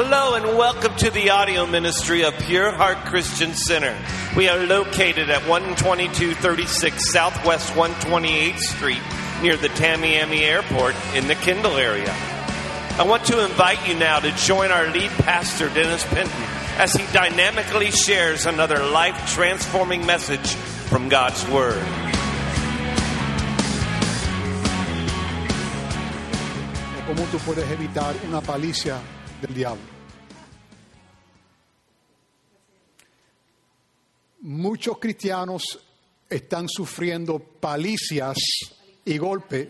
Hello and welcome to the audio ministry of Pure Heart Christian Center. We are located at 12236 Southwest 128th Street near the Tamiami Airport in the Kendall area. I want to invite you now to join our lead pastor, Dennis Penton, as he dynamically shares another life-transforming message from God's Word. ¿Cómo tú puedes evitar una paliza del diablo? Muchos cristianos están sufriendo palizas y golpes,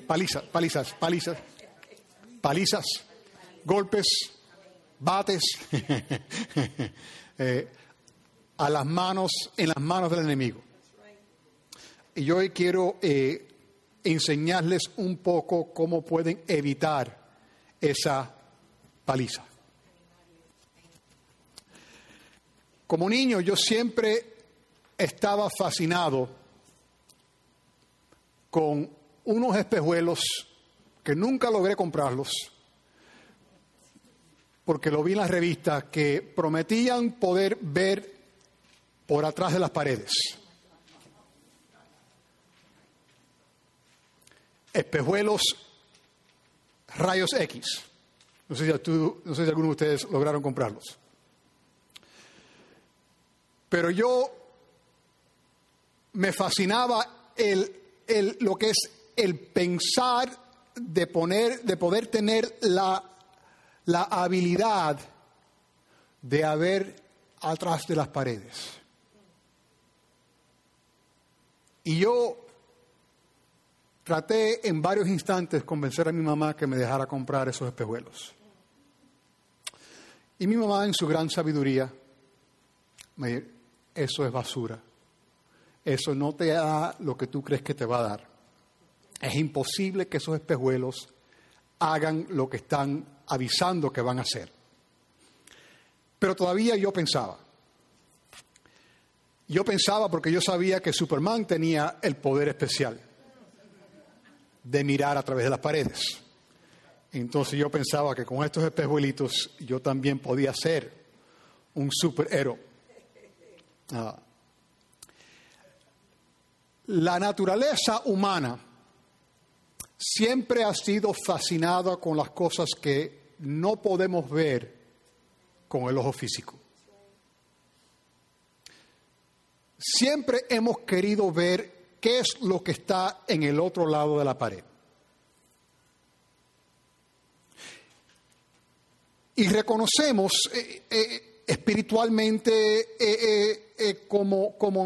palizas, golpes, bates en las manos del enemigo. Y yo hoy quiero enseñarles un poco cómo pueden evitar esa paliza. Como niño yo siempre estaba fascinado con unos espejuelos que nunca logré comprarlos porque lo vi en las revistas que prometían poder ver por atrás de las paredes. Espejuelos rayos X. No sé si algunos de ustedes lograron comprarlos. Pero yo me fascinaba lo que es el pensar de poder tener la habilidad de ver atrás de las paredes. Y yo traté en varios instantes convencer a mi mamá que me dejara comprar esos espejuelos. Y mi mamá, en su gran sabiduría, me dijo: eso es basura. Eso no te da lo que tú crees que te va a dar. Es imposible que esos espejuelos hagan lo que están avisando que van a hacer. Pero todavía yo pensaba porque yo sabía que Superman tenía el poder especial de mirar a través de las paredes. Entonces yo pensaba que con estos espejuelitos yo también podía ser un superhéroe. La naturaleza humana siempre ha sido fascinada con las cosas que no podemos ver con el ojo físico. Siempre hemos querido ver qué es lo que está en el otro lado de la pared. Y reconocemos espiritualmente como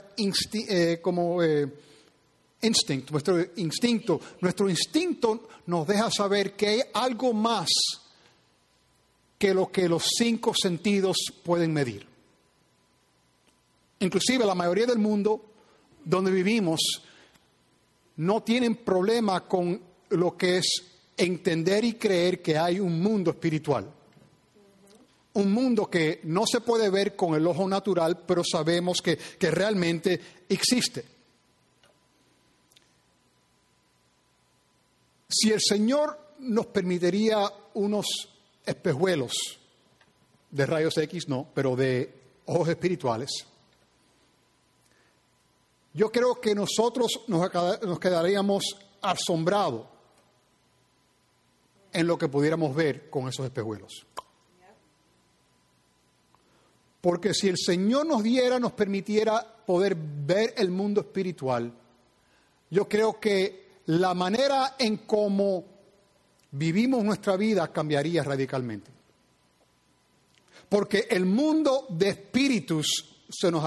nuestro instinto nos deja saber que hay algo más que lo que los 5 sentidos pueden medir. Inclusive la mayoría del mundo donde vivimos no tienen problema con lo que es entender y creer que hay un mundo espiritual. Un mundo que no se puede ver con el ojo natural, pero sabemos que realmente existe. Si el Señor nos permitiría unos espejuelos de rayos X, no, pero de ojos espirituales, yo creo que nosotros nos quedaríamos asombrados en lo que pudiéramos ver con esos espejuelos. Porque si el Señor nos permitiera poder ver el mundo espiritual, yo creo que la manera en cómo vivimos nuestra vida cambiaría radicalmente. Porque el mundo de espíritus se nos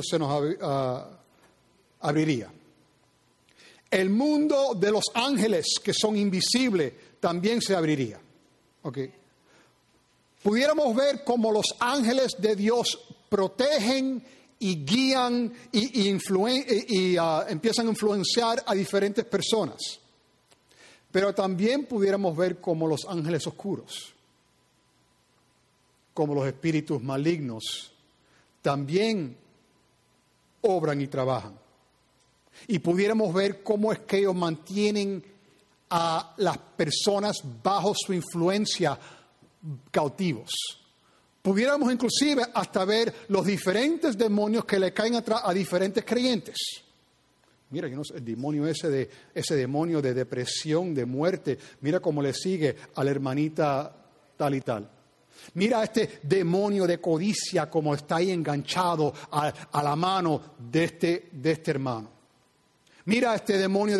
abriría. El mundo de los ángeles, que son invisibles, también se abriría. ¿Okay? Pudiéramos ver cómo los ángeles de Dios protegen y guían y empiezan a influenciar a diferentes personas. Pero también pudiéramos ver cómo los ángeles oscuros, como los espíritus malignos, también obran y trabajan. Y pudiéramos ver cómo es que ellos mantienen a las personas bajo su influencia, cautivos. Pudiéramos inclusive hasta ver los diferentes demonios que le caen atrás a diferentes creyentes. Mira, yo no sé, el demonio ese demonio de depresión, de muerte, mira cómo le sigue a la hermanita tal y tal. Mira este demonio de codicia como está ahí enganchado a la mano de este hermano. Mira este demonio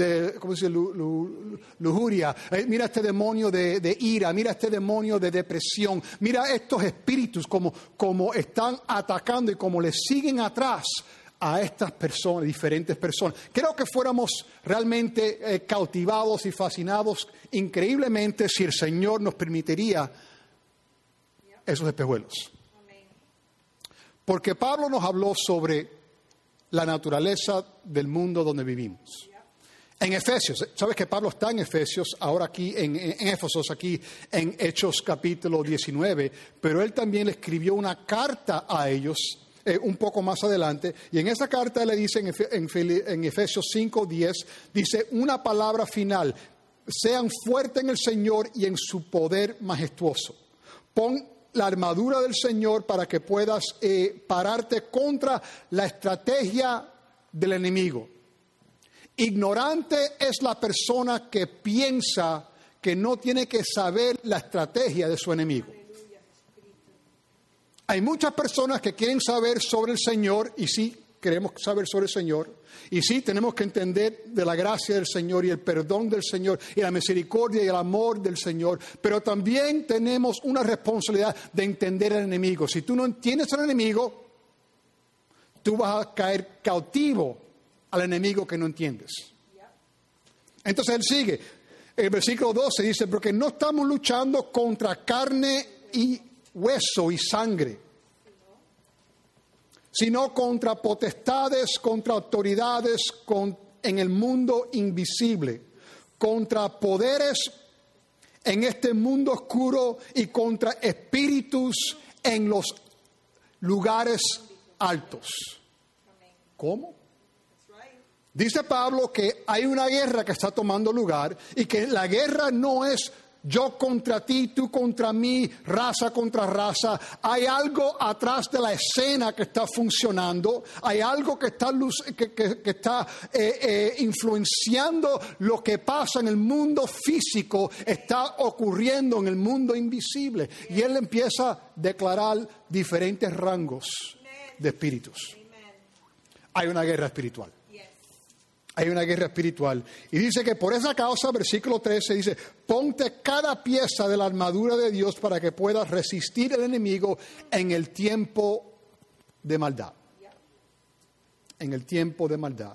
lujuria. Mira este demonio de ira. Mira este demonio de depresión. Mira estos espíritus como están atacando y como le siguen atrás a estas personas, diferentes personas. Creo que fuéramos realmente cautivados y fascinados increíblemente si el Señor nos permitiría esos espejuelos. Porque Pablo nos habló sobre la naturaleza del mundo donde vivimos. En Efesios, ¿sabes que Pablo está en Efesios, ahora aquí en Éfesos, aquí en Hechos capítulo 19, pero él también le escribió una carta a ellos un poco más adelante, y en esa carta le dice en Efesios 5:10, dice una palabra final: sean fuertes en el Señor y en su poder majestuoso. Pon la armadura del Señor para que puedas pararte contra la estrategia del enemigo. Ignorante es la persona que piensa que no tiene que saber la estrategia de su enemigo. Hay muchas personas que quieren saber sobre el Señor, y sí, queremos saber sobre el Señor, y sí, tenemos que entender de la gracia del Señor y el perdón del Señor y la misericordia y el amor del Señor, pero también tenemos una responsabilidad de entender al enemigo. Si tú no entiendes al enemigo, tú vas a caer cautivo al enemigo que no entiendes. Entonces él sigue, el versículo 12 dice: porque no estamos luchando contra carne y hueso y sangre, sino contra potestades, contra autoridades en el mundo invisible, contra poderes en este mundo oscuro y contra espíritus en los lugares altos. ¿Cómo? Dice Pablo que hay una guerra que está tomando lugar y que la guerra no es yo contra ti, tú contra mí, raza contra raza. Hay algo atrás de la escena que está funcionando. Hay algo que está influenciando lo que pasa en el mundo físico. Está ocurriendo en el mundo invisible. Y él empieza a declarar diferentes rangos de espíritus. Hay una guerra espiritual. Hay una guerra espiritual. Y dice que por esa causa, versículo 13, dice: ponte cada pieza de la armadura de Dios para que puedas resistir al enemigo en el tiempo de maldad. En el tiempo de maldad.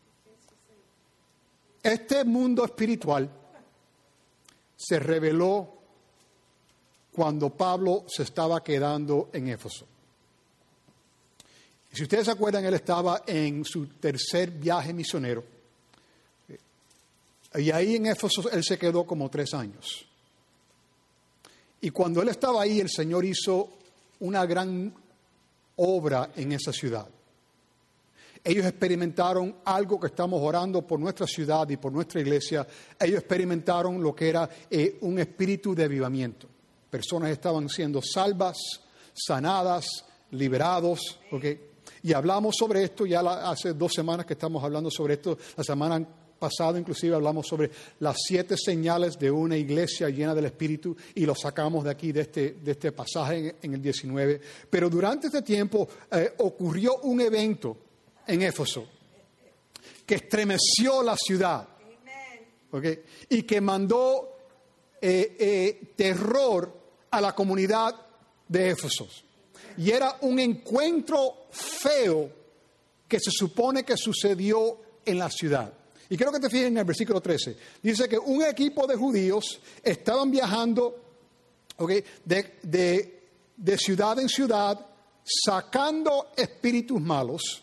Este mundo espiritual se reveló cuando Pablo se estaba quedando en Éfeso. Si ustedes se acuerdan, él estaba en su tercer viaje misionero. Y ahí en Éfeso él se quedó como 3 años. Y cuando él estaba ahí, el Señor hizo una gran obra en esa ciudad. Ellos experimentaron algo que estamos orando por nuestra ciudad y por nuestra iglesia. Ellos experimentaron lo que era un espíritu de avivamiento. Personas estaban siendo salvas, sanadas, liberados. ¿Okay? Y hablamos sobre esto ya hace 2 semanas que estamos hablando sobre esto. La semana pasada inclusive hablamos sobre las 7 señales de una iglesia llena del Espíritu y lo sacamos de aquí, de este pasaje en el 19. Pero durante este tiempo ocurrió un evento en Éfeso que estremeció la ciudad, ¿okay? Y que mandó terror a la comunidad de Éfeso. Y era un encuentro feo que se supone que sucedió en la ciudad. Y quiero que te fijes en el versículo 13. Dice que un equipo de judíos estaban viajando, ¿okay?, de ciudad en ciudad, sacando espíritus malos.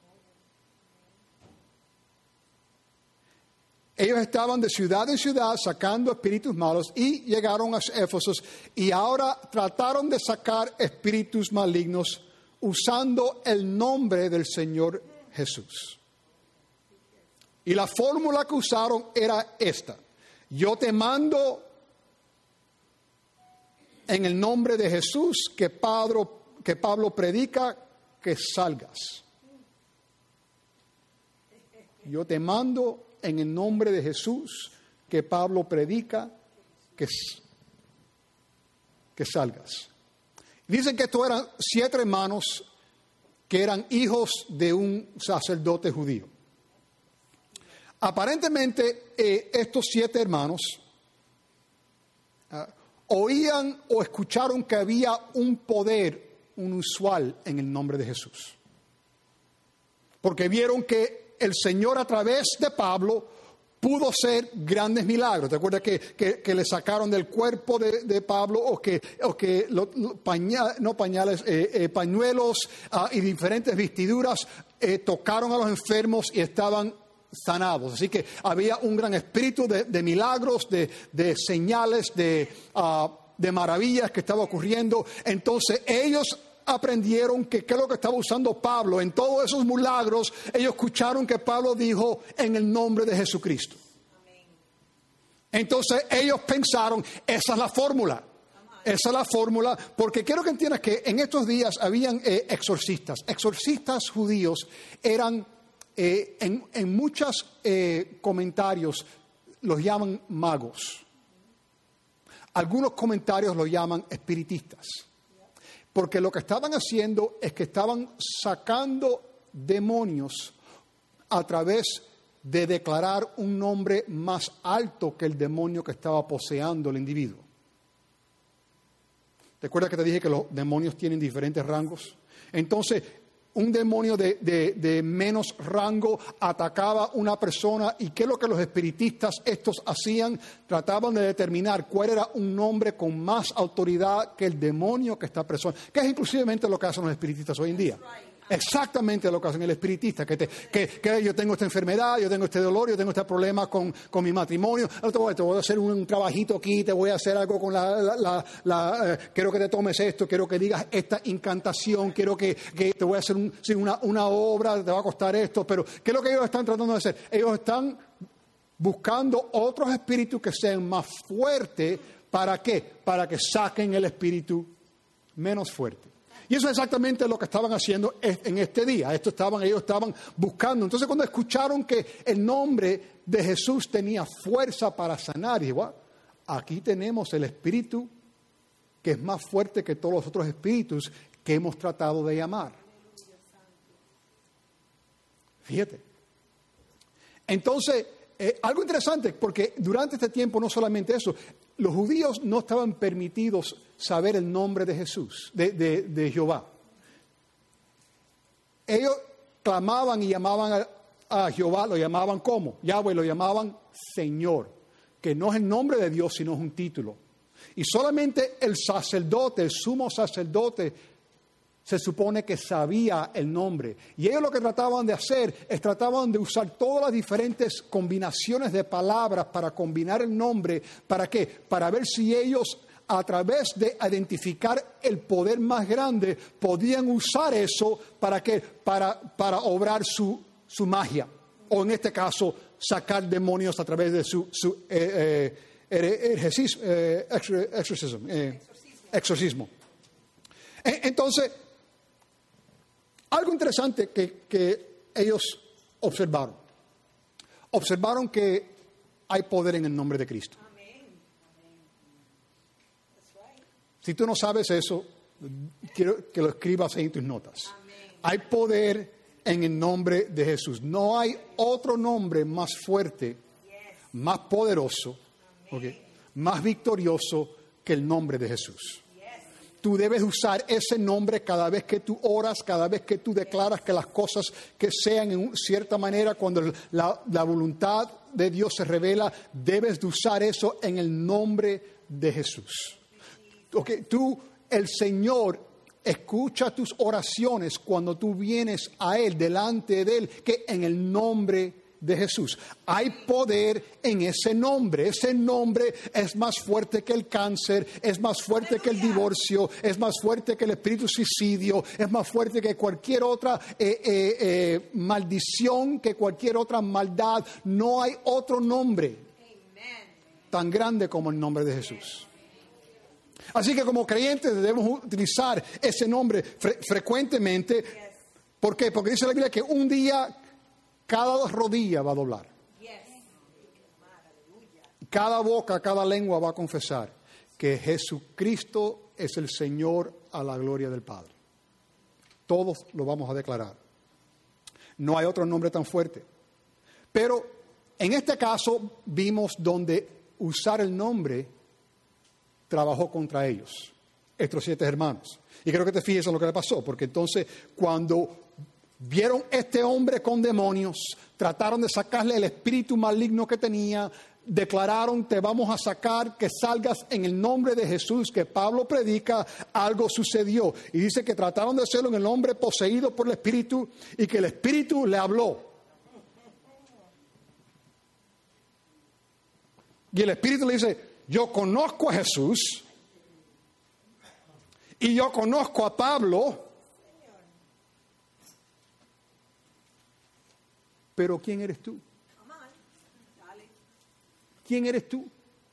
Ellos estaban de ciudad en ciudad sacando espíritus malos y llegaron a Éfeso y ahora trataron de sacar espíritus malignos usando el nombre del Señor Jesús. Y la fórmula que usaron era esta: yo te mando en el nombre de Jesús que Pablo predica, que salgas. Yo te mando en el nombre de Jesús que Pablo predica, que salgas. Dicen que estos eran 7 hermanos que eran hijos de un sacerdote judío. Aparentemente, estos 7 hermanos oían o escucharon que había un poder inusual en el nombre de Jesús. Porque vieron que el Señor a través de Pablo pudo hacer grandes milagros. ¿Te acuerdas que le sacaron del cuerpo de Pablo o que pañuelos y diferentes vestiduras tocaron a los enfermos y estaban sanados? Así que había un gran espíritu de milagros, de señales, de maravillas que estaba ocurriendo. Entonces ellos aprendieron que qué es lo que estaba usando Pablo. En todos esos milagros, ellos escucharon que Pablo dijo en el nombre de Jesucristo. Entonces ellos pensaron, esa es la fórmula. Esa es la fórmula, porque quiero que entiendas que en estos días habían exorcistas. Exorcistas judíos eran, en muchos comentarios, los llaman magos. Algunos comentarios los llaman espiritistas. Porque lo que estaban haciendo es que estaban sacando demonios a través de declarar un nombre más alto que el demonio que estaba poseando el individuo. ¿Te acuerdas que te dije que los demonios tienen diferentes rangos? Entonces, un demonio de menos rango atacaba a una persona, y ¿qué es lo que los espiritistas estos hacían? Trataban de determinar cuál era un nombre con más autoridad que el demonio que está preso, que es inclusivamente lo que hacen los espiritistas hoy en día. Exactamente lo que hacen el espiritista, que yo tengo esta enfermedad, yo tengo este dolor, yo tengo este problema con mi matrimonio, te voy a hacer un trabajito aquí, te voy a hacer algo con quiero que te tomes esto, quiero que digas esta incantación, quiero que te voy a hacer una obra, te va a costar esto. Pero ¿qué es lo que ellos están tratando de hacer? Ellos están buscando otros espíritus que sean más fuertes. ¿Para qué? Para que saquen el espíritu menos fuerte. Y eso es exactamente lo que estaban haciendo en este día. Ellos estaban buscando. Entonces, cuando escucharon que el nombre de Jesús tenía fuerza para sanar, igual, aquí tenemos el espíritu que es más fuerte que todos los otros espíritus que hemos tratado de llamar. Fíjate. Entonces, algo interesante, porque durante este tiempo no solamente eso, los judíos no estaban permitidos saber el nombre de Jesús, de Jehová. Ellos clamaban y llamaban a Jehová, lo llamaban ¿cómo? Yahweh, lo llamaban Señor, que no es el nombre de Dios, sino es un título. Y solamente el sacerdote, el sumo sacerdote, se supone que sabía el nombre. Y ellos lo que trataban de hacer es trataban de usar todas las diferentes combinaciones de palabras para combinar el nombre. ¿Para qué? Para ver si ellos, a través de identificar el poder más grande, podían usar eso ¿para qué? Para obrar su magia. O en este caso, sacar demonios a través de su exorcismo. Entonces, algo interesante que ellos observaron. Observaron que hay poder en el nombre de Cristo. Si tú no sabes eso, quiero que lo escribas ahí en tus notas. Hay poder en el nombre de Jesús. No hay otro nombre más fuerte, más poderoso, más victorioso que el nombre de Jesús. Tú debes usar ese nombre cada vez que tú oras, cada vez que tú declaras que las cosas que sean en cierta manera, cuando la voluntad de Dios se revela, debes de usar eso en el nombre de Jesús. El Señor escucha tus oraciones cuando tú vienes a Él, delante de Él, que en el nombre de Jesús. Hay poder en ese nombre. Ese nombre es más fuerte que el cáncer, es más fuerte que el divorcio, es más fuerte que el espíritu suicidio, es más fuerte que cualquier otra maldición, que cualquier otra maldad. No hay otro nombre tan grande como el nombre de Jesús. Así que como creyentes debemos utilizar ese nombre frecuentemente. ¿Por qué? Porque dice la Biblia que un día cada rodilla va a doblar. Cada boca, cada lengua va a confesar que Jesucristo es el Señor a la gloria del Padre. Todos lo vamos a declarar. No hay otro nombre tan fuerte. Pero en este caso vimos donde usar el nombre trabajó contra ellos, estos 7 hermanos. Y creo que te fijes en lo que le pasó, porque entonces cuando vieron este hombre con demonios, trataron de sacarle el espíritu maligno que tenía, declararon: te vamos a sacar, que salgas en el nombre de Jesús que Pablo predica. Algo sucedió. Y dice que trataron de hacerlo en el hombre poseído por el espíritu y que el espíritu le habló. Y el espíritu le dice: yo conozco a Jesús y yo conozco a Pablo, pero ¿quién eres tú? ¿Quién eres tú?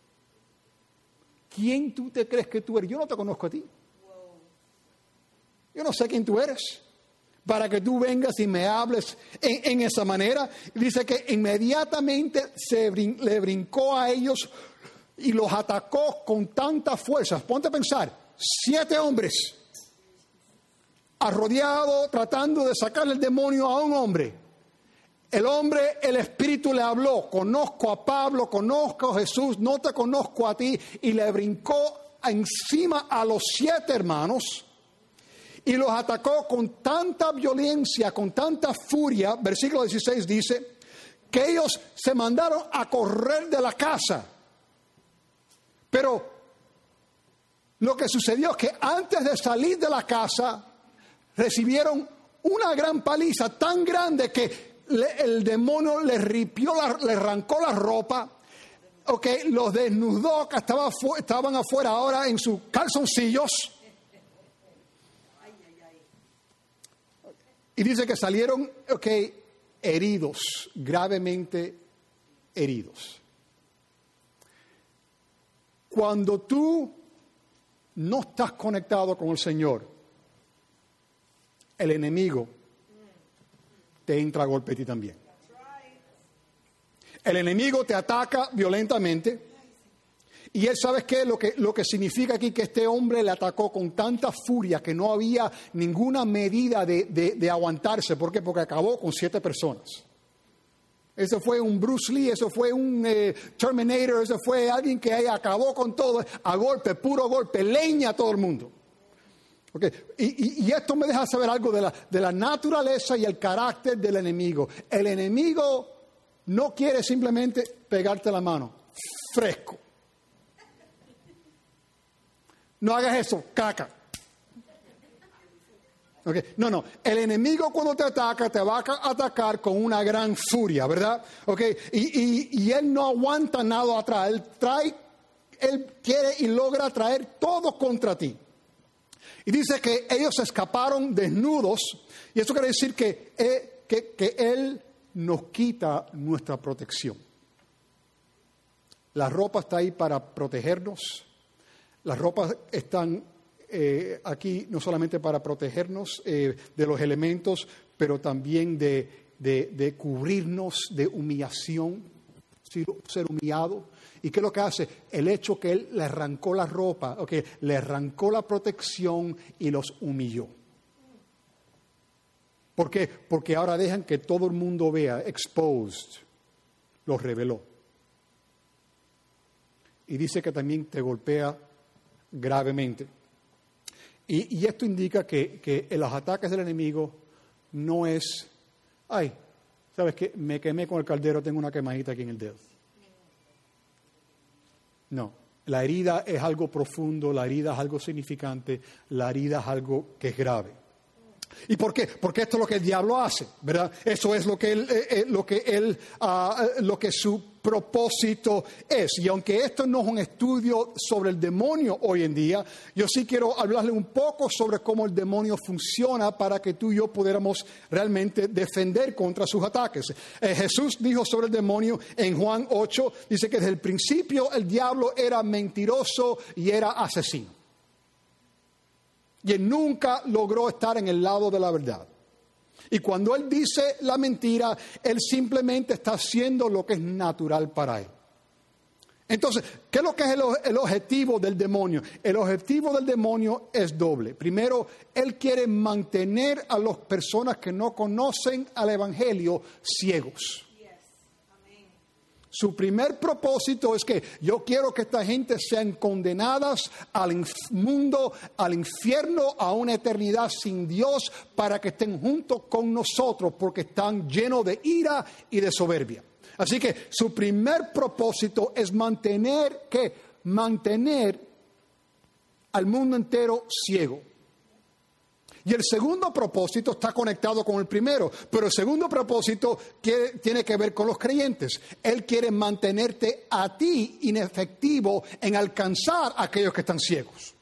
¿Quién tú te crees que tú eres? Yo no te conozco a ti. Yo no sé quién tú eres para que tú vengas y me hables en esa manera. Dice que inmediatamente le brincó a ellos y los atacó con tanta fuerza. Ponte a pensar, 7 hombres arrodeados tratando de sacarle el demonio a un hombre. El hombre, el espíritu le habló: conozco a Pablo, conozco a Jesús, no te conozco a ti. Y le brincó encima a los 7 hermanos y los atacó con tanta violencia, con tanta furia. Versículo 16 dice que ellos se mandaron a correr de la casa. Pero lo que sucedió es que antes de salir de la casa recibieron una gran paliza tan grande que el demonio le arrancó la ropa, los desnudó, que estaban afuera ahora en sus calzoncillos. Y dice que salieron heridos, gravemente heridos. Cuando tú no estás conectado con el Señor, el enemigo te entra a golpe a ti también. El enemigo te ataca violentamente. Y él, ¿sabes qué? Lo que significa aquí que este hombre le atacó con tanta furia que no había ninguna medida de aguantarse. ¿Por qué? Porque acabó con 7 personas. Eso fue un Bruce Lee, eso fue un Terminator, eso fue alguien que acabó con todo a golpe, puro golpe, leña a todo el mundo. Okay. Y esto me deja saber algo de la naturaleza y el carácter del enemigo. El enemigo no quiere simplemente pegarte la mano, fresco. No hagas eso, caca. Okay. No. El enemigo cuando te ataca, te va a atacar con una gran furia, ¿verdad? Okay. Y él no aguanta nada atrás. Él quiere y logra traer todo contra ti. Y dice que ellos escaparon desnudos. Y eso quiere decir que Él nos quita nuestra protección. La ropa está ahí para protegernos. Las ropas están aquí no solamente para protegernos de los elementos, pero también de cubrirnos de humillación, ser humillado. ¿Y qué es lo que hace? El hecho que él le arrancó la ropa, le arrancó la protección y los humilló. ¿Por qué? Porque ahora dejan que todo el mundo vea, exposed, los reveló. Y dice que también te golpea gravemente. Y esto indica que en los ataques del enemigo no es, ¿sabes qué? Me quemé con el caldero, tengo una quemadita aquí en el dedo. No, la herida es algo profundo, la herida es algo significante, la herida es algo que es grave. ¿Y por qué? Porque esto es lo que el diablo hace, ¿verdad? Eso es lo que su propósito es. Y aunque esto no es un estudio sobre el demonio hoy en día, yo sí quiero hablarle un poco sobre cómo el demonio funciona para que tú y yo pudiéramos realmente defender contra sus ataques. Jesús dijo sobre el demonio en Juan 8, dice que desde el principio el diablo era mentiroso y era asesino. Y él nunca logró estar en el lado de la verdad. Y cuando él dice la mentira, él simplemente está haciendo lo que es natural para él. Entonces, ¿qué es lo que es el objetivo del demonio? El objetivo del demonio es doble. Primero, él quiere mantener a las personas que no conocen al Evangelio ciegos. Su primer propósito es que yo quiero que esta gente sean condenadas al mundo, al infierno, a una eternidad sin Dios, para que estén juntos con nosotros, porque están llenos de ira y de soberbia. Así que su primer propósito es mantener al mundo entero ciego. Y el segundo propósito está conectado con el primero, pero el segundo propósito tiene que ver con los creyentes. Él quiere mantenerte a ti inefectivo en alcanzar a aquellos que están ciegos.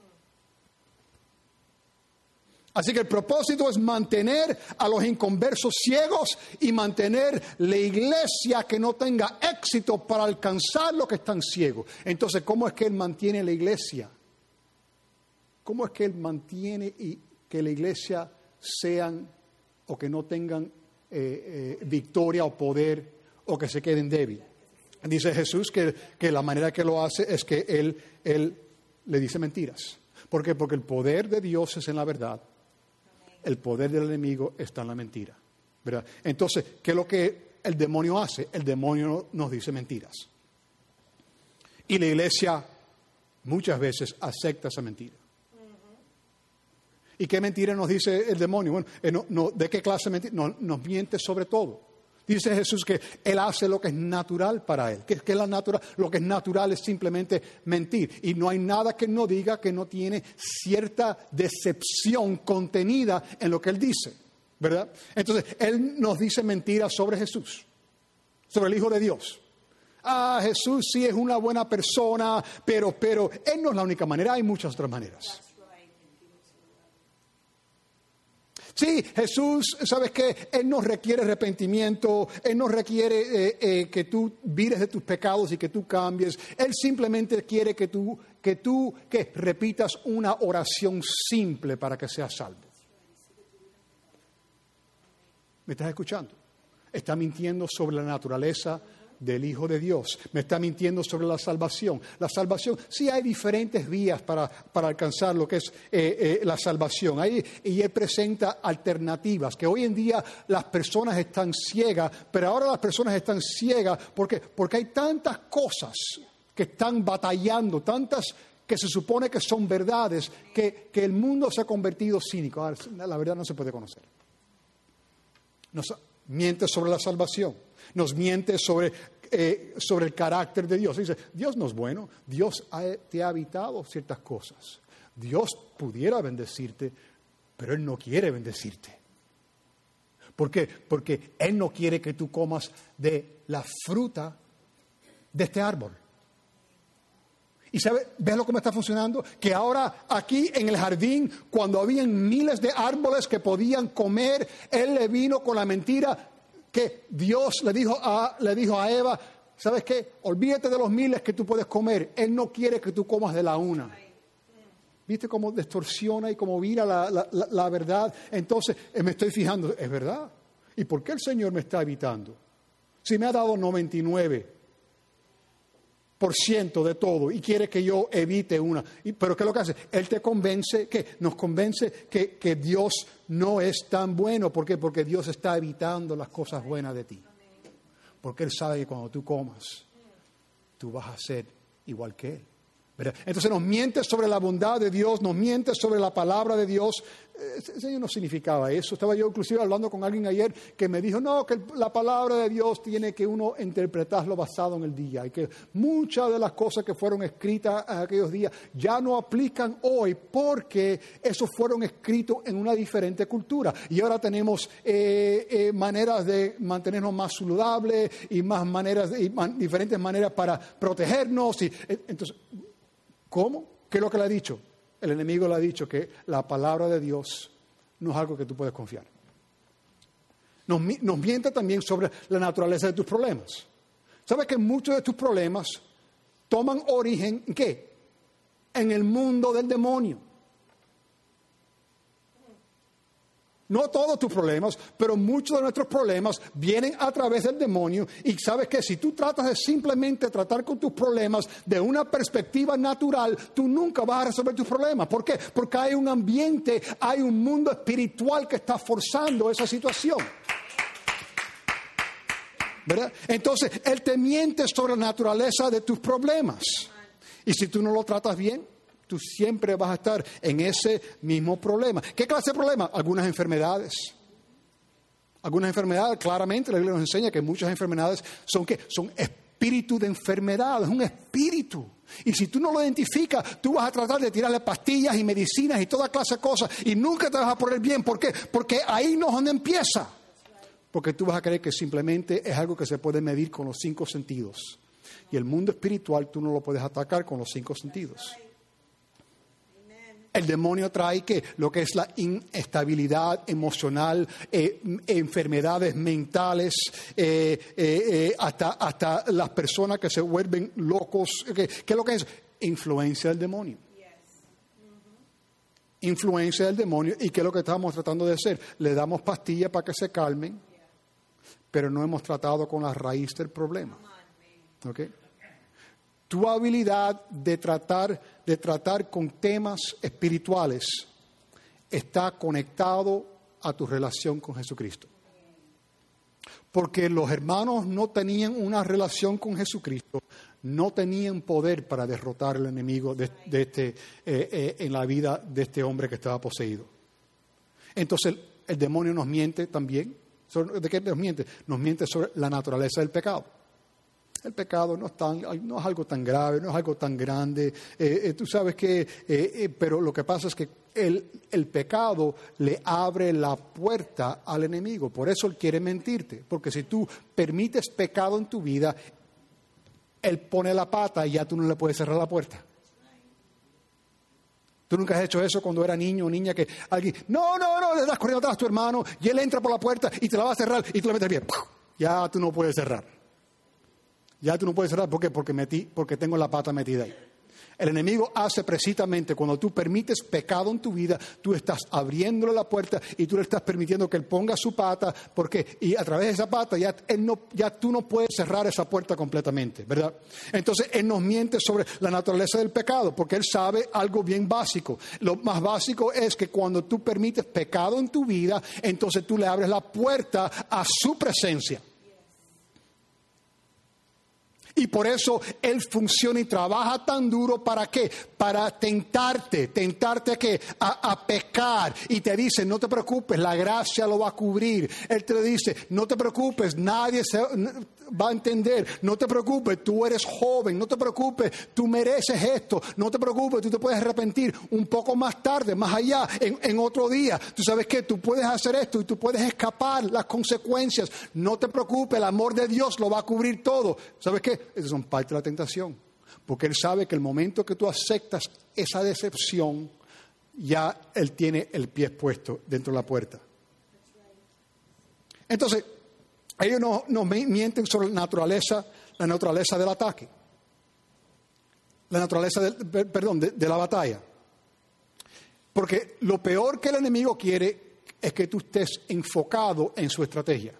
Así que el propósito es mantener a los inconversos ciegos y mantener la iglesia que no tenga éxito para alcanzar los que están ciegos. Entonces, ¿cómo es que Él mantiene la iglesia? ¿Cómo es que Él mantiene que la iglesia sean o que no tengan victoria o poder o que se queden débiles? Dice Jesús que la manera que lo hace es que Él le dice mentiras. ¿Por qué? Porque el poder de Dios es en la verdad. El poder del enemigo está en la mentira, ¿verdad? Entonces, ¿qué es lo que el demonio hace? El demonio nos dice mentiras. Y la iglesia muchas veces acepta esa mentira. ¿Y qué mentira nos dice el demonio? Bueno, ¿de qué clase de mentira? Nos miente sobre todo. Dice Jesús que Él hace lo que es natural para Él. Que es natural. Lo que es natural es simplemente mentir. Y no hay nada que no diga que no tiene cierta decepción contenida en lo que Él dice, ¿verdad? Entonces, Él nos dice mentiras sobre Jesús, sobre el Hijo de Dios. Jesús sí es una buena persona, pero Él no es la única manera, hay muchas otras maneras. Sí, Jesús, ¿sabes qué? Él no requiere arrepentimiento, Él no requiere que tú vires de tus pecados y que tú cambies. Él simplemente quiere que tú repitas una oración simple para que seas salvo. ¿Me estás escuchando? Está mintiendo sobre la naturaleza del Hijo de Dios. Me está mintiendo sobre la salvación. La salvación, sí hay diferentes vías para alcanzar lo que es la salvación. Y Él presenta alternativas, que hoy en día las personas están ciegas, pero ahora las personas están ciegas porque hay tantas cosas que están batallando, tantas que se supone que son verdades, que el mundo se ha convertido cínico. Ahora, la verdad no se puede conocer. Nos miente sobre la salvación, nos miente sobre el carácter de Dios. Dice, Dios no es bueno, Dios te ha habitado ciertas cosas. Dios pudiera bendecirte, pero Él no quiere bendecirte. ¿Por qué? Porque Él no quiere que tú comas de la fruta de este árbol. Y ¿ves lo que me está funcionando? Que ahora aquí en el jardín, cuando habían miles de árboles que podían comer, Él le vino con la mentira que Dios le dijo a Eva, ¿sabes qué? Olvídate de los miles que tú puedes comer. Él no quiere que tú comas de la una. ¿Viste cómo distorsiona y cómo vira la verdad? Entonces me estoy fijando, ¿es verdad? ¿Y por qué el Señor me está evitando? Si me ha dado 99% de todo y quiere que yo evite una. ¿Pero qué es lo que hace? Él te convence, nos convence que Dios no es tan bueno. ¿Por qué? Porque Dios está evitando las cosas buenas de ti. Porque Él sabe que cuando tú comas, tú vas a ser igual que Él. ¿Verdad? Entonces nos miente sobre la bondad de Dios, nos miente sobre la palabra de Dios. Eso no significaba eso. Estaba yo inclusive hablando con alguien ayer que me dijo, no, que la palabra de Dios tiene que uno interpretarlo basado en el día y que muchas de las cosas que fueron escritas en aquellos días ya no aplican hoy porque esos fueron escritos en una diferente cultura y ahora tenemos maneras de mantenernos más saludables y más diferentes maneras para protegernos. Entonces, ¿cómo? ¿Qué es lo que le ha dicho? El enemigo le ha dicho que la palabra de Dios no es algo que tú puedes confiar. Nos miente también sobre la naturaleza de tus problemas. ¿Sabes que muchos de tus problemas toman origen ¿en qué? En el mundo del demonio. No todos tus problemas, pero muchos de nuestros problemas vienen a través del demonio. Y sabes que si tú tratas de simplemente tratar con tus problemas de una perspectiva natural, tú nunca vas a resolver tus problemas. ¿Por qué? Porque hay un ambiente, hay un mundo espiritual que está forzando esa situación. ¿Verdad? Entonces, Él te miente sobre la naturaleza de tus problemas. Y si tú no lo tratas bien, tú siempre vas a estar en ese mismo problema. ¿Qué clase de problema? Algunas enfermedades. Algunas enfermedades, claramente la Biblia nos enseña que muchas enfermedades son ¿qué? Son espíritu de enfermedad, es un espíritu. Y si tú no lo identificas, tú vas a tratar de tirarle pastillas y medicinas y toda clase de cosas y nunca te vas a poner bien. ¿Por qué? Porque ahí no es donde empieza. Porque tú vas a creer que simplemente es algo que se puede medir con los 5 sentidos. Y el mundo espiritual tú no lo puedes atacar con los 5 sentidos. El demonio trae que lo que es la inestabilidad emocional, enfermedades mentales, hasta las personas que se vuelven locos. ¿Qué es lo que es? Influencia del demonio. Influencia del demonio. ¿Y qué es lo que estamos tratando de hacer? Le damos pastillas para que se calmen, pero no hemos tratado con la raíz del problema. ¿Okay? Tu habilidad de tratar con temas espirituales está conectado a tu relación con Jesucristo. Porque los hermanos no tenían una relación con Jesucristo, no tenían poder para derrotar al enemigo en la vida de este hombre que estaba poseído. Entonces el demonio nos miente también. ¿De qué nos miente? Nos miente sobre la naturaleza del pecado. El pecado no es algo tan grave, no es algo tan grande. Tú sabes que, pero lo que pasa es que el pecado le abre la puerta al enemigo. Por eso él quiere mentirte. Porque si tú permites pecado en tu vida, él pone la pata y ya tú no le puedes cerrar la puerta. ¿Tú nunca has hecho eso cuando era niño o niña que alguien, no, le das corriendo atrás a tu hermano y él entra por la puerta y te la va a cerrar y tú le metes bien? Ya tú no puedes cerrar. Ya tú no puedes cerrar. ¿Por qué? Porque tengo la pata metida ahí. El enemigo hace precisamente cuando tú permites pecado en tu vida, tú estás abriéndole la puerta y tú le estás permitiendo que él ponga su pata, porque y a través de esa pata ya tú no puedes cerrar esa puerta completamente, ¿verdad? Entonces él nos miente sobre la naturaleza del pecado, porque él sabe algo bien básico. Lo más básico es que cuando tú permites pecado en tu vida, entonces tú le abres la puerta a su presencia. Y por eso Él funciona y trabaja tan duro, ¿para qué? Para tentarte ¿a qué? A pecar. Y te dice, no te preocupes, la gracia lo va a cubrir. Él te dice, no te preocupes, nadie se va a entender. No te preocupes, tú eres joven. No te preocupes, tú mereces esto. No te preocupes, tú te puedes arrepentir un poco más tarde, más allá, en otro día. Tú sabes que tú puedes hacer esto y tú puedes escapar las consecuencias. No te preocupes, el amor de Dios lo va a cubrir todo. ¿Sabes qué? Esas son parte de la tentación, porque Él sabe que el momento que tú aceptas esa decepción, ya Él tiene el pie puesto dentro de la puerta. Entonces, ellos nos mienten sobre la naturaleza del ataque, la naturaleza de la batalla. Porque lo peor que el enemigo quiere es que tú estés enfocado en su estrategia.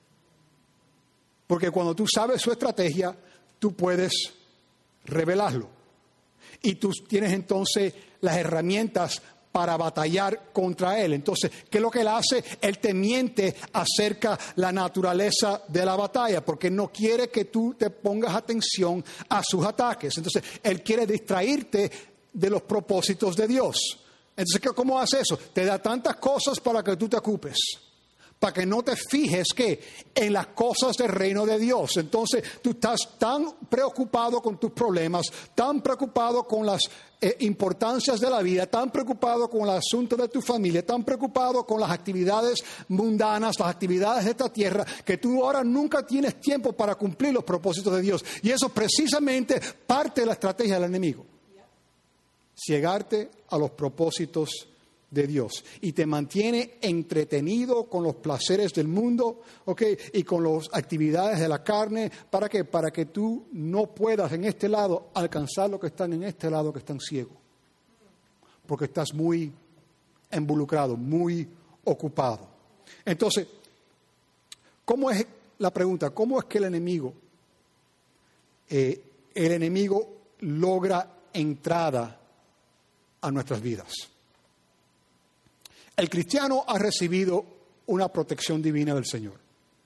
Porque cuando tú sabes su estrategia, tú puedes revelarlo. Y tú tienes entonces las herramientas para batallar contra él. Entonces, ¿qué es lo que él hace? Él te miente acerca de la naturaleza de la batalla, porque no quiere que tú te pongas atención a sus ataques. Entonces, él quiere distraerte de los propósitos de Dios. Entonces, ¿cómo hace eso? Te da tantas cosas para que tú te ocupes, para que no te fijes en las cosas del reino de Dios. Entonces tú estás tan preocupado con tus problemas, tan preocupado con las importancias de la vida, tan preocupado con el asunto de tu familia, tan preocupado con las actividades mundanas, las actividades de esta tierra, que tú ahora nunca tienes tiempo para cumplir los propósitos de Dios. Y eso precisamente parte de la estrategia del enemigo. Ciegarte a los propósitos de Dios, y te mantiene entretenido con los placeres del mundo, y con las actividades de la carne. ¿Para qué? Para que tú no puedas en este lado alcanzar lo que están en este lado, que están ciegos, porque estás muy involucrado, muy ocupado. Entonces, ¿cómo es la pregunta? ¿Cómo es que el enemigo logra entrada a nuestras vidas? El cristiano ha recibido una protección divina del Señor.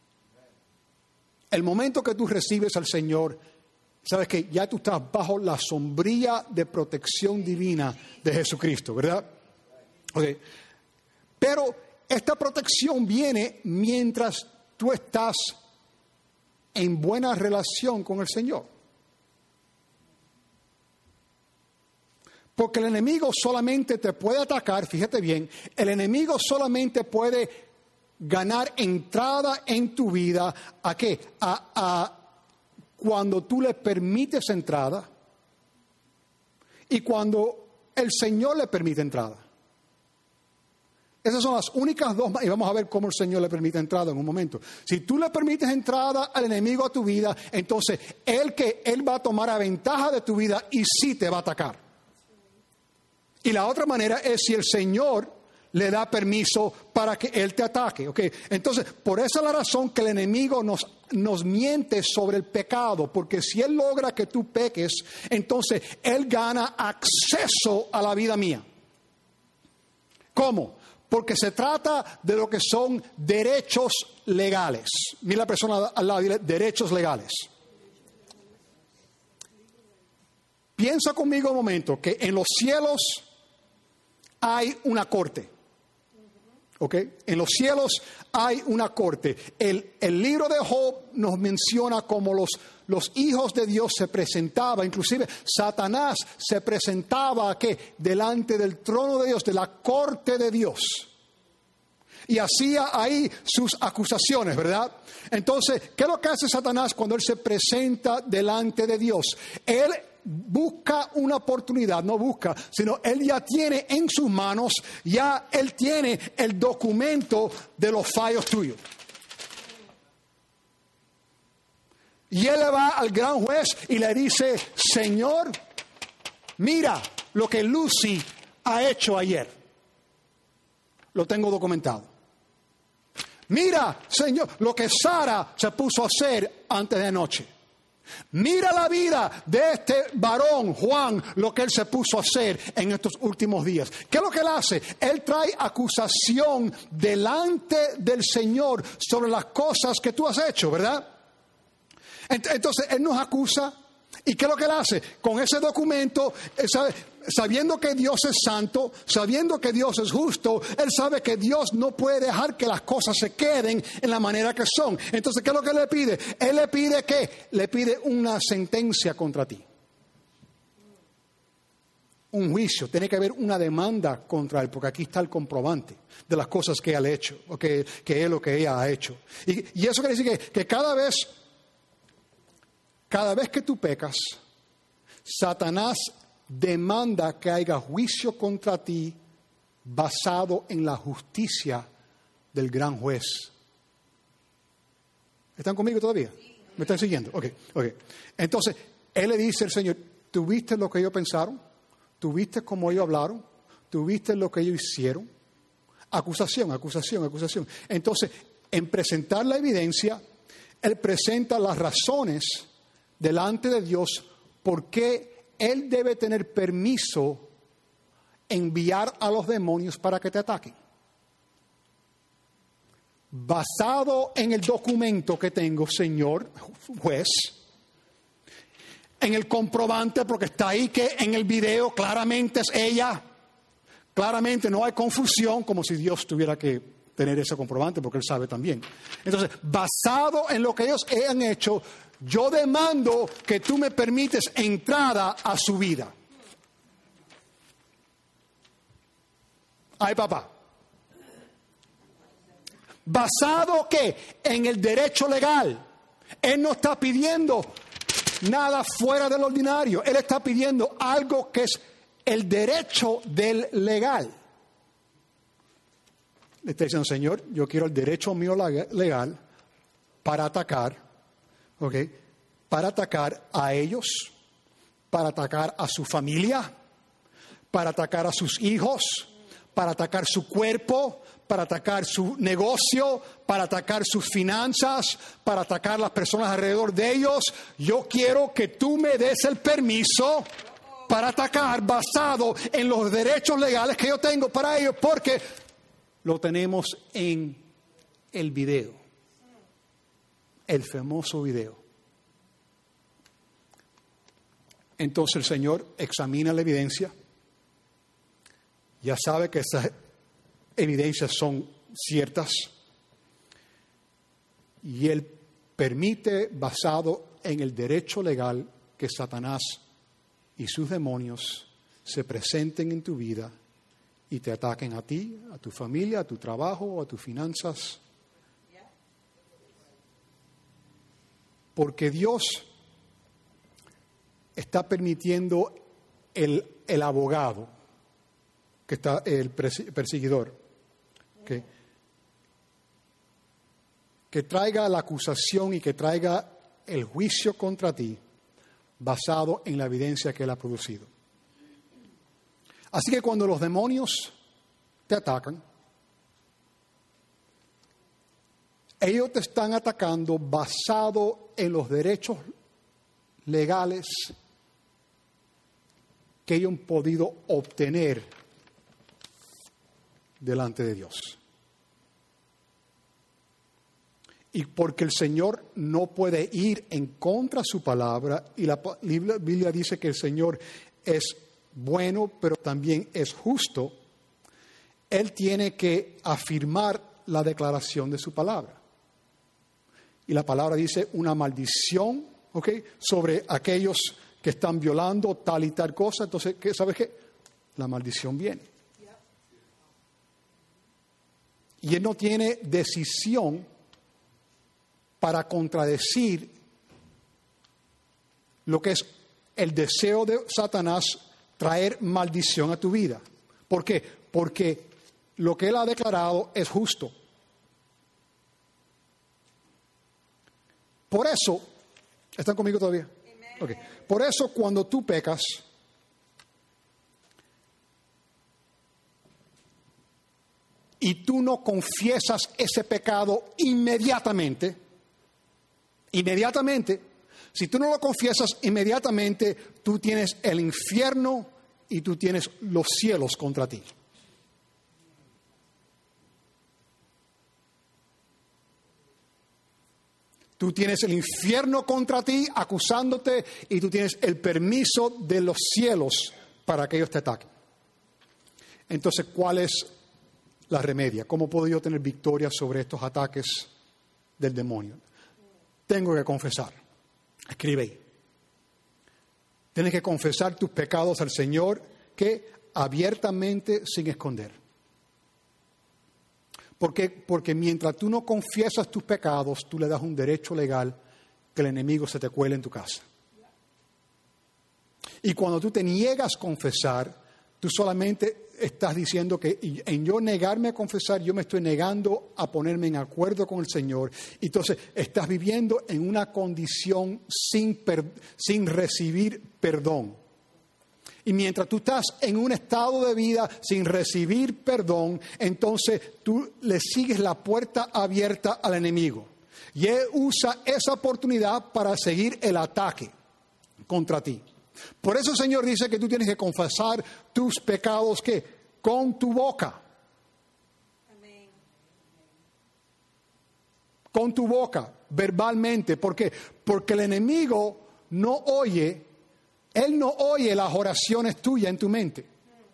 El momento que tú recibes al Señor, sabes que ya tú estás bajo la sombrilla de protección divina de Jesucristo, ¿verdad? Okay. Pero esta protección viene mientras tú estás en buena relación con el Señor. Porque el enemigo solamente te puede atacar, fíjate bien, el enemigo solamente puede ganar entrada en tu vida, ¿a qué? Cuando tú le permites entrada y cuando el Señor le permite entrada. Esas son las únicas dos, y vamos a ver cómo el Señor le permite entrada en un momento. Si tú le permites entrada al enemigo a tu vida, entonces él va a tomar a ventaja de tu vida y sí te va a atacar. Y la otra manera es si el Señor le da permiso para que él te ataque. ¿Okay? Entonces, por esa es la razón que el enemigo nos miente sobre el pecado, porque si él logra que tú peques, entonces él gana acceso a la vida mía. ¿Cómo? Porque se trata de lo que son derechos legales. Mira la persona al lado y dile, derechos legales. Piensa conmigo un momento que en los cielos hay una corte. ¿Ok? En los cielos hay una corte. El libro de Job nos menciona cómo los hijos de Dios se presentaban, inclusive Satanás se presentaba ¿qué? Delante del trono de Dios, de la corte de Dios. Y hacía ahí sus acusaciones, ¿verdad? Entonces, ¿qué es lo que hace Satanás cuando él se presenta delante de Dios? Él busca una oportunidad, no busca, sino él ya tiene en sus manos, ya él tiene el documento de los fallos tuyos. Y él le va al gran juez y le dice, Señor, mira lo que Lucy ha hecho ayer. Lo tengo documentado. Mira, Señor, lo que Sara se puso a hacer antes de anoche. Mira la vida de este varón, Juan, lo que él se puso a hacer en estos últimos días. ¿Qué es lo que él hace? Él trae acusación delante del Señor sobre las cosas que tú has hecho, ¿verdad? Entonces, él nos acusa. ¿Y qué es lo que él hace? Con ese documento, sabiendo que Dios es santo, sabiendo que Dios es justo, él sabe que Dios no puede dejar que las cosas se queden en la manera que son. Entonces, ¿qué es lo que le pide? Él le pide ¿qué? Le pide una sentencia contra ti. Un juicio, tiene que haber una demanda contra él, porque aquí está el comprobante de las cosas que él ha hecho, o que él o que ella ha hecho. Y eso quiere decir que cada vez que tú pecas, Satanás demanda que haya juicio contra ti basado en la justicia del gran juez. ¿Están conmigo todavía? ¿Me están siguiendo? Ok. Entonces, él le dice al Señor, ¿tuviste lo que ellos pensaron? ¿Tuviste cómo ellos hablaron? ¿Tuviste lo que ellos hicieron? Acusación. Entonces, en presentar la evidencia, él presenta las razones delante de Dios por qué él debe tener permiso enviar a los demonios para que te ataquen. Basado en el documento que tengo, señor juez, en el comprobante, porque está ahí que en el video claramente es ella, claramente no hay confusión, como si Dios tuviera que tener ese comprobante, porque él sabe también. Entonces, basado en lo que ellos han hecho, yo demando que tú me permites entrada a su vida. Ay, papá. Basado ¿qué? En el derecho legal. Él no está pidiendo nada fuera del ordinario. Él está pidiendo algo que es el derecho del legal. Le está diciendo, Señor, yo quiero el derecho mío legal para atacar. ¿Ok? Para atacar a ellos, para atacar a su familia, para atacar a sus hijos, para atacar su cuerpo, para atacar su negocio, para atacar sus finanzas, para atacar las personas alrededor de ellos. Yo quiero que tú me des el permiso para atacar basado en los derechos legales que yo tengo para ellos, porque lo tenemos en el video, el famoso video. Entonces el Señor examina la evidencia, ya sabe que esas evidencias son ciertas y Él permite, basado en el derecho legal, que Satanás y sus demonios se presenten en tu vida y te ataquen a ti, a tu familia, a tu trabajo, a tus finanzas. Porque Dios está permitiendo el abogado, que está el perseguidor, que traiga la acusación y que traiga el juicio contra ti basado en la evidencia que Él ha producido. Así que cuando los demonios te atacan, ellos te están atacando basado en los derechos legales que ellos han podido obtener delante de Dios. Y porque el Señor no puede ir en contra de su palabra, y la Biblia dice que el Señor es bueno, pero también es justo, Él tiene que afirmar la declaración de su palabra. Y la palabra dice una maldición, sobre aquellos que están violando tal y tal cosa. Entonces, ¿sabes qué? La maldición viene. Y Él no tiene decisión para contradecir lo que es el deseo de Satanás, traer maldición a tu vida. ¿Por qué? Porque lo que Él ha declarado es justo. Por eso, ¿están conmigo todavía? Okay. Por eso cuando tú pecas, y tú no confiesas ese pecado inmediatamente, si tú no lo confiesas inmediatamente, tú tienes el infierno y tú tienes los cielos contra ti. Tú tienes el infierno contra ti acusándote y tú tienes el permiso de los cielos para que ellos te ataquen. Entonces, ¿cuál es la remedia? ¿Cómo puedo yo tener victoria sobre estos ataques del demonio? Tengo que confesar. Escribe ahí. Tienes que confesar tus pecados al Señor, que abiertamente, sin esconder. Porque mientras tú no confiesas tus pecados, tú le das un derecho legal que el enemigo se te cuele en tu casa. Y cuando tú te niegas a confesar, tú solamente estás diciendo que en yo negarme a confesar, yo me estoy negando a ponerme en acuerdo con el Señor. Entonces, estás viviendo en una condición sin recibir perdón. Y mientras tú estás en un estado de vida sin recibir perdón, entonces tú le sigues la puerta abierta al enemigo. Y él usa esa oportunidad para seguir el ataque contra ti. Por eso el Señor dice que tú tienes que confesar tus pecados, ¿qué? Con tu boca. Amén. Con tu boca, verbalmente. ¿Por qué? Porque el enemigo no oye, él no oye las oraciones tuyas en tu mente.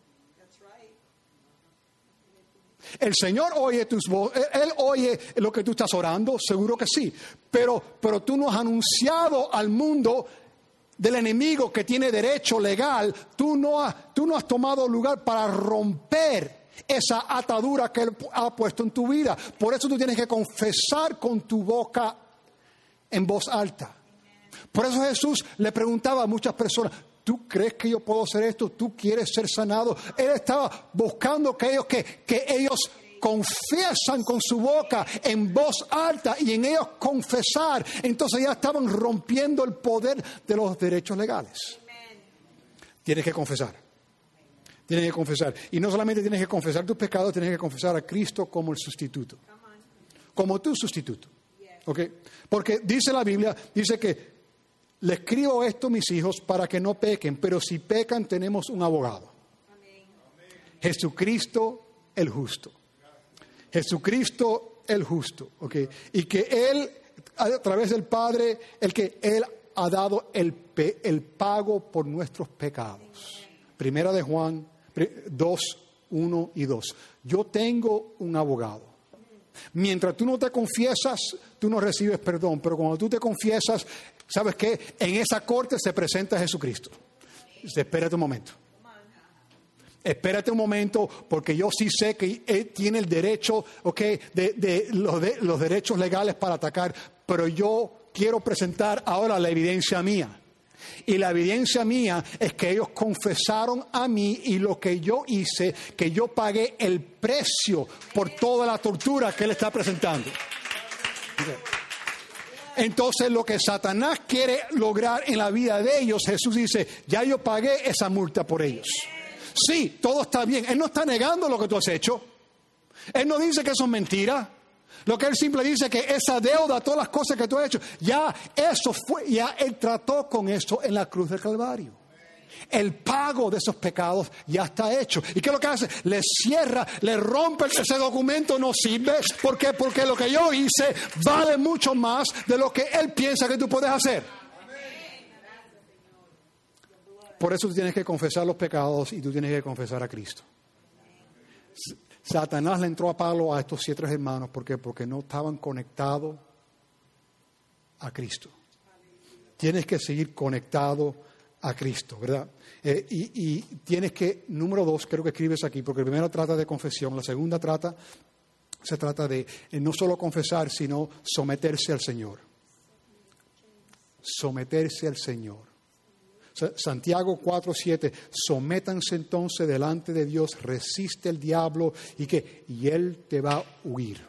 El Señor oye tus voces, Él oye lo que tú estás orando, seguro que sí. Pero tú no has anunciado al mundo del enemigo que tiene derecho legal. Tú no has tomado lugar para romper esa atadura que Él ha puesto en tu vida. Por eso tú tienes que confesar con tu boca en voz alta. Por eso Jesús le preguntaba a muchas personas: ¿tú crees que yo puedo hacer esto? ¿Tú quieres ser sanado? Él estaba buscando que ellos confiesan con su boca en voz alta, y en ellos confesar, entonces ya estaban rompiendo el poder de los derechos legales. Amen. Tienes que confesar. Tienes que confesar. Y no solamente tienes que confesar tus pecados, tienes que confesar a Cristo como el sustituto. Como tu sustituto. ¿Ok? Porque dice la Biblia, dice que le escribo esto a mis hijos para que no pequen, pero si pecan tenemos un abogado. Jesucristo el justo. Jesucristo el justo. ¿Ok? Y que Él, a través del Padre, Él ha dado el pago por nuestros pecados. Primera de Juan 2, 1 y 2. Yo tengo un abogado. Mientras tú no te confiesas, tú no recibes perdón. Pero cuando tú te confiesas, ¿sabes qué? En esa corte se presenta Jesucristo. Espérate un momento. Espérate un momento, porque yo sí sé que Él tiene el derecho, de los derechos legales para atacar. Pero yo quiero presentar ahora la evidencia mía. Y la evidencia mía es que ellos confesaron a mí y lo que yo hice, que yo pagué el precio por toda la tortura que Él está presentando. Entonces lo que Satanás quiere lograr en la vida de ellos, Jesús dice, ya yo pagué esa multa por ellos. Sí, todo está bien. Él no está negando lo que tú has hecho. Él no dice que eso es mentira. Lo que Él simple dice que esa deuda, todas las cosas que tú has hecho, ya eso fue, ya Él trató con eso en la cruz del Calvario. El pago de esos pecados ya está hecho. ¿Y qué es lo que hace? Le cierra, le rompe ese documento, no sirve. ¿Por qué? Porque lo que yo hice vale mucho más de lo que Él piensa que tú puedes hacer. Por eso tú tienes que confesar los pecados y tú tienes que confesar a Cristo. Satanás le entró a palo a estos 7 hermanos. ¿Por qué? Porque no estaban conectados a Cristo. Tienes que seguir conectado a Cristo, ¿verdad? Y tienes que, número 2, creo que escribes aquí, porque el primero trata de confesión, la segunda se trata de no solo confesar, sino someterse al Señor. Someterse al Señor. Santiago 4:7, sométanse entonces delante de Dios, resiste el diablo y Él te va a huir.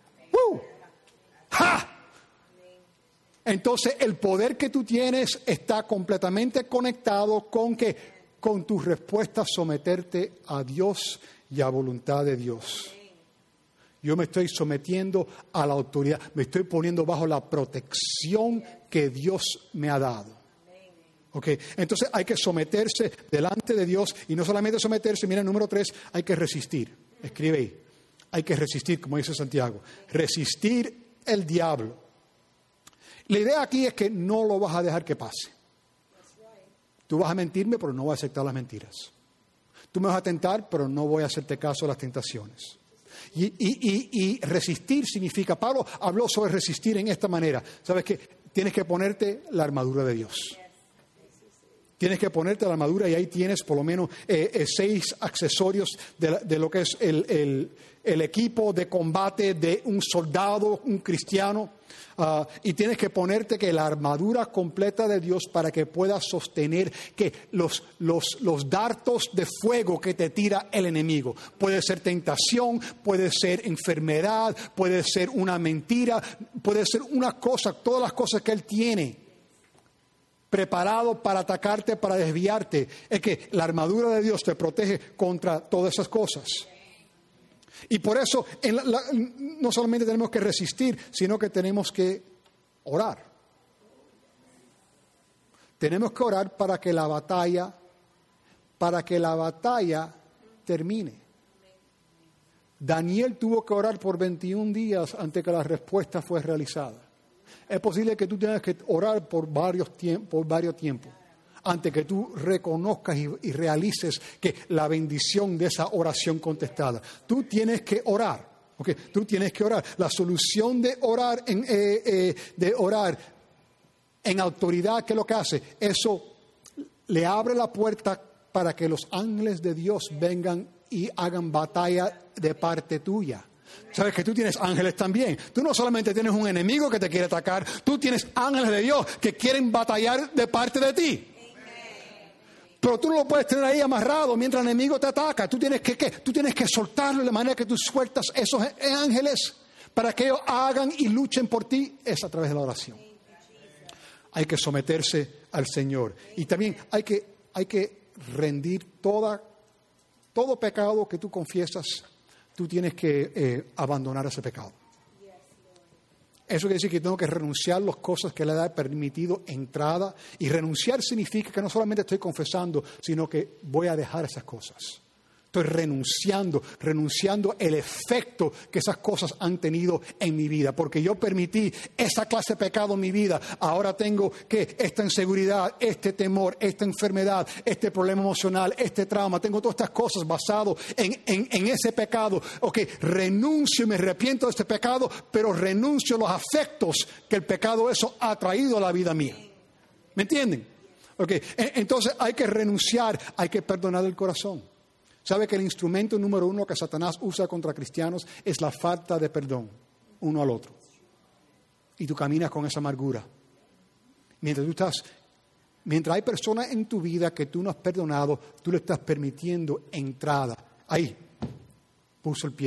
¡Ja! Entonces el poder que tú tienes está completamente conectado con tu respuesta a someterte a Dios y a voluntad de Dios. Yo me estoy sometiendo a la autoridad, me estoy poniendo bajo la protección que Dios me ha dado. Okay. Entonces hay que someterse delante de Dios y no solamente someterse, mira, número 3, hay que resistir. Escribe ahí. Hay que resistir, como dice Santiago. Resistir el diablo. La idea aquí es que no lo vas a dejar que pase. Tú vas a mentirme, pero no voy a aceptar las mentiras. Tú me vas a tentar, pero no voy a hacerte caso a las tentaciones. Y resistir significa, Pablo habló sobre resistir en esta manera. ¿Sabes qué? Tienes que ponerte la armadura de Dios. Tienes que ponerte la armadura y ahí tienes por lo menos 6 accesorios de lo que es el equipo de combate de un soldado, un cristiano. Y tienes que ponerte que la armadura completa de Dios para que puedas sostener que los dardos de fuego que te tira el enemigo. Puede ser tentación, puede ser enfermedad, puede ser una mentira, puede ser una cosa, todas las cosas que Él tiene preparado para atacarte, para desviarte. Es que la armadura de Dios te protege contra todas esas cosas. Y por eso no solamente tenemos que resistir, sino que tenemos que orar. Tenemos que orar para que la batalla termine. Daniel tuvo que orar por 21 días antes que la respuesta fue realizada. Es posible que tú tengas que orar por varios tiempos antes que tú reconozcas y realices que la bendición de esa oración contestada. Tú tienes que orar, ¿okay? Tú tienes que orar. La solución de orar en autoridad, ¿qué es lo que hace? Eso le abre la puerta para que los ángeles de Dios vengan y hagan batalla de parte tuya. Sabes que tú tienes ángeles también. Tú no solamente tienes un enemigo que te quiere atacar, tú tienes ángeles de Dios que quieren batallar de parte de ti. Pero tú no lo puedes tener ahí amarrado mientras el enemigo te ataca. Tú tienes que soltarlo de la manera que tú sueltas esos ángeles para que ellos hagan y luchen por ti. Es a través de la oración. Hay que someterse al Señor. Y también hay que rendir toda todo pecado que tú confiesas, tú tienes que abandonar ese pecado. Eso quiere decir que tengo que renunciar a las cosas que le he permitido entrada. Y renunciar significa que no solamente estoy confesando, sino que voy a dejar esas cosas. Estoy renunciando el efecto que esas cosas han tenido en mi vida. Porque yo permití esa clase de pecado en mi vida. Ahora tengo que esta inseguridad, este temor, esta enfermedad, este problema emocional, este trauma. Tengo todas estas cosas basadas en ese pecado. Ok, renuncio y me arrepiento de este pecado, pero renuncio a los afectos que el pecado eso ha traído a la vida mía. ¿Me entienden? Ok, entonces hay que renunciar, hay que perdonar el corazón. ¿Sabe que el instrumento número 1 que Satanás usa contra cristianos es la falta de perdón uno al otro? Y tú caminas con esa amargura. Mientras hay personas en tu vida que tú no has perdonado, tú le estás permitiendo entrada. Ahí, puso el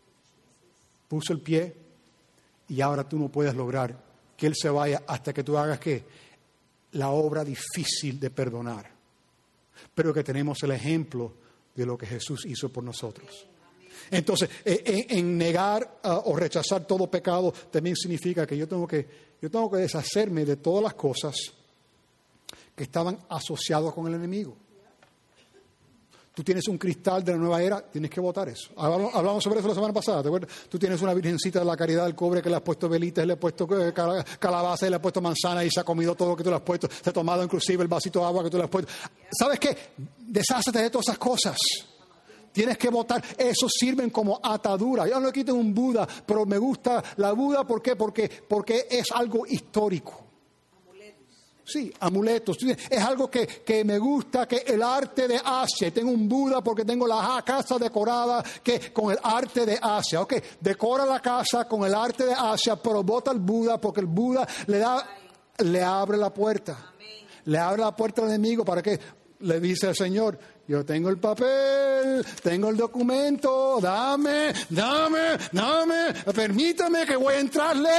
pie y ahora tú no puedes lograr que él se vaya hasta que tú hagas ¿qué? La obra difícil de perdonar. Pero que tenemos el ejemplo de lo que Jesús hizo por nosotros. Entonces, en negar o rechazar todo pecado también significa que yo tengo que deshacerme de todas las cosas que estaban asociadas con el enemigo. Tú tienes un cristal de la nueva era, tienes que botar eso. Hablamos sobre eso la semana pasada, ¿te acuerdas? Tú tienes una virgencita de la caridad del cobre que le has puesto velitas, le has puesto calabaza, le has puesto manzana y se ha comido todo lo que tú le has puesto. Se ha tomado inclusive el vasito de agua que tú le has puesto. ¿Sabes qué? Desházate de todas esas cosas. Tienes que botar. Eso sirven como atadura. Yo no le quito un Buda, pero me gusta la Buda. ¿Por qué? Porque es algo histórico. Sí, amuletos. Es algo que me gusta, que el arte de Asia. Tengo un Buda porque tengo la casa decorada con el arte de Asia. Ok, decora la casa con el arte de Asia, pero bota el Buda porque el Buda le abre la puerta. Le abre la puerta al enemigo. ¿Para qué? Le dice al Señor, yo tengo el papel, tengo el documento, dame, permítame que voy a entrarle.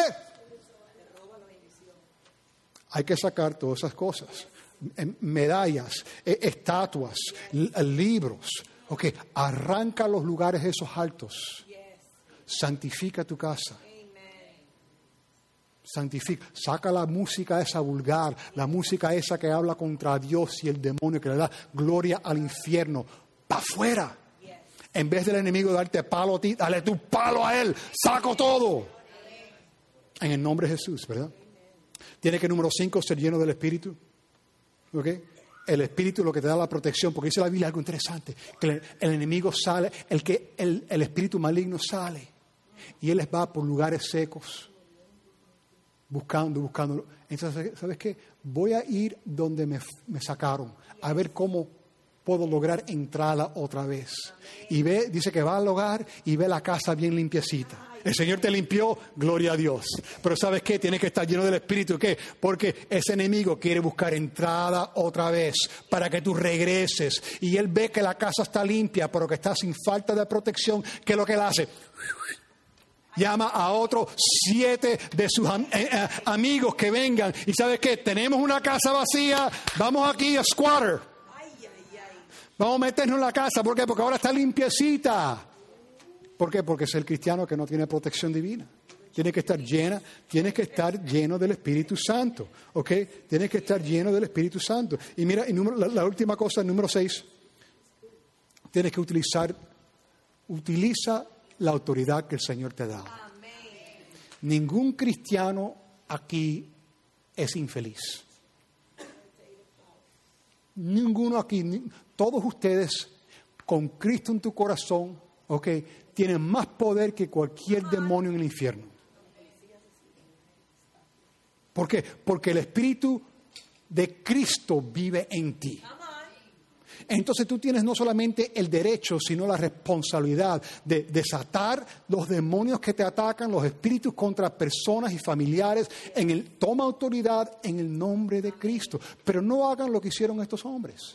Hay que sacar todas esas cosas. Medallas, estatuas, libros. Ok, arranca los lugares esos altos. Santifica tu casa. Santifica. Saca la música esa vulgar, la música esa que habla contra Dios y el demonio, que le da gloria al infierno. ¡Pa' afuera! En vez del enemigo darte palo a ti, dale tu palo a él. ¡Saco todo! En el nombre de Jesús, ¿verdad? Tiene que, número 5, ser lleno del Espíritu. ¿Ok? El Espíritu es lo que te da la protección, porque dice la Biblia algo interesante, que el enemigo sale, el espíritu maligno sale, y él va por lugares secos, buscando. Entonces, ¿sabes qué? Voy a ir donde me sacaron, a ver cómo puedo lograr entrada otra vez. Y dice que va al hogar y ve la casa bien limpiecita. El Señor te limpió, gloria a Dios. Pero ¿sabes qué? Tienes que estar lleno del Espíritu. ¿Qué? Porque ese enemigo quiere buscar entrada otra vez para que tú regreses. Y él ve que la casa está limpia, pero que está sin falta de protección. ¿Qué es lo que él hace? Llama a otros 7 de sus amigos que vengan. ¿Y sabes qué? Tenemos una casa vacía. Vamos aquí a squatter. Vamos a meternos en la casa. ¿Por qué? Porque ahora está limpiecita. ¿Por qué? Porque es el cristiano que no tiene protección divina. Tienes que estar lleno del Espíritu Santo. ¿Ok? Tienes que estar lleno del Espíritu Santo. Y mira, la última cosa, el número 6. Tienes que utiliza la autoridad que el Señor te da. Ningún cristiano aquí es infeliz. Ninguno aquí, todos ustedes con Cristo en tu corazón, ¿ok? Tienen más poder que cualquier demonio en el infierno. ¿Por qué? Porque el Espíritu de Cristo vive en ti. Entonces tú tienes no solamente el derecho, sino la responsabilidad de desatar los demonios que te atacan, los espíritus contra personas y familiares. Toma autoridad en el nombre de Cristo. Pero no hagan lo que hicieron estos hombres.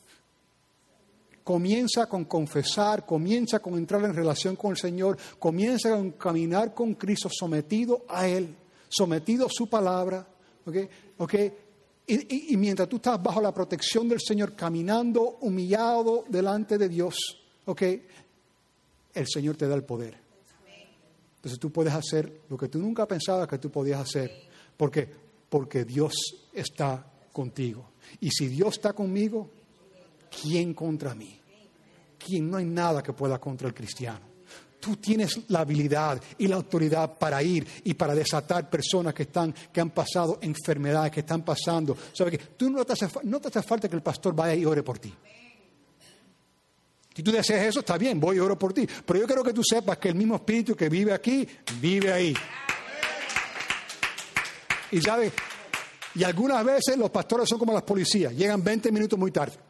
Comienza con confesar, comienza con entrar en relación con el Señor, comienza con caminar con Cristo sometido a Él, sometido a su palabra. ¿Ok? Y mientras tú estás bajo la protección del Señor, caminando humillado delante de Dios, ¿ok? El Señor te da el poder. Entonces tú puedes hacer lo que tú nunca pensabas que tú podías hacer. ¿Por qué? Porque Dios está contigo. Y si Dios está conmigo, ¿quién contra mí? ¿Quién? No hay nada que pueda contra el cristiano. Tú tienes la habilidad y la autoridad para ir y para desatar personas que han pasado enfermedades, que están pasando. ¿Sabes qué? Tú no te hace falta que el pastor vaya y ore por ti. Si tú deseas eso, está bien, voy y oro por ti. Pero yo quiero que tú sepas que el mismo espíritu que vive aquí, vive ahí. Y sabes, y algunas veces los pastores son como las policías, llegan 20 minutos muy tarde.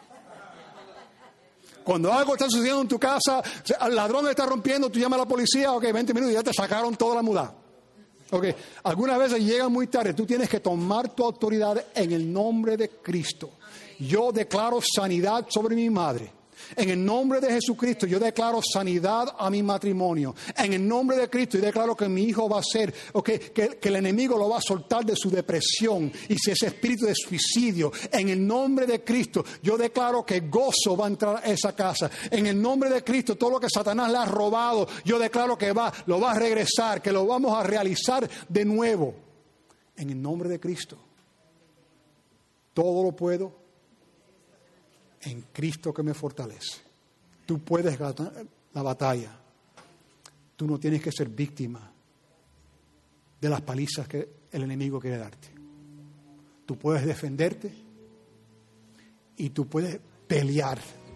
Cuando algo está sucediendo en tu casa, el ladrón está rompiendo, tú llamas a la policía, 20 minutos y ya te sacaron toda la mudada. Algunas veces llegan muy tarde, tú tienes que tomar tu autoridad en el nombre de Cristo. Yo declaro sanidad sobre mi madre. En el nombre de Jesucristo yo declaro sanidad a mi matrimonio. En el nombre de Cristo yo declaro que mi hijo va a ser, que el enemigo lo va a soltar de su depresión y si ese espíritu de suicidio. En el nombre de Cristo yo declaro que gozo va a entrar a esa casa. En el nombre de Cristo todo lo que Satanás le ha robado, yo declaro que lo va a regresar, que lo vamos a realizar de nuevo. En el nombre de Cristo. Todo lo puedo en Cristo que me fortalece. Tú puedes ganar la batalla. Tú no tienes que ser víctima de las palizas que el enemigo quiere darte. Tú puedes defenderte y tú puedes pelear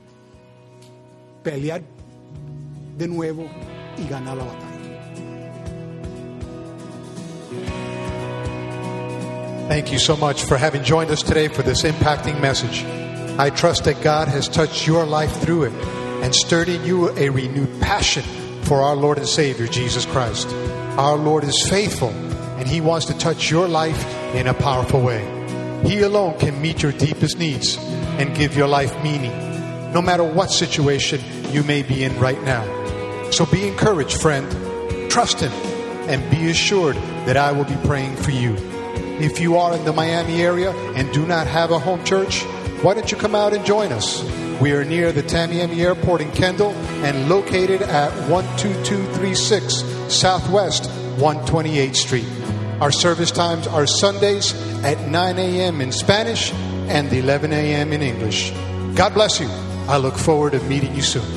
de nuevo y ganar la batalla. Thank you so much for having joined us today for this impacting message. I trust that God has touched your life through it and stirred in you a renewed passion for our Lord and Savior, Jesus Christ. Our Lord is faithful, and He wants to touch your life in a powerful way. He alone can meet your deepest needs and give your life meaning, no matter what situation you may be in right now. So be encouraged, friend. Trust Him and be assured that I will be praying for you. If you are in the Miami area and do not have a home church, why don't you come out and join us? We are near the Tamiami Airport in Kendall and located at 12236 Southwest 128th Street. Our service times are Sundays at 9 a.m. in Spanish and 11 a.m. in English. God bless you. I look forward to meeting you soon.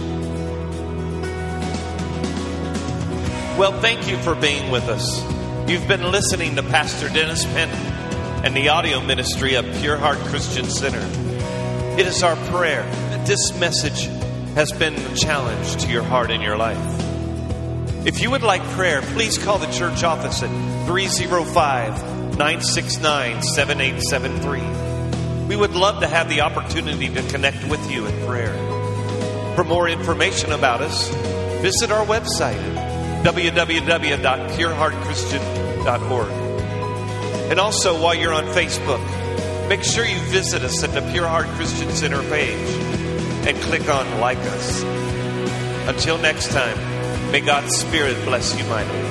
Well, thank you for being with us. You've been listening to Pastor Dennis Penn and the audio ministry of Pure Heart Christian Center. It is our prayer that this message has been a challenge to your heart and your life. If you would like prayer, please call the church office at 305-969-7873. We would love to have the opportunity to connect with you in prayer. For more information about us, visit our website at www.pureheartchristian.org. And also, while you're on Facebook, make sure you visit us at the Pure Heart Christian Center page and click on Like Us. Until next time, may God's Spirit bless you mightily.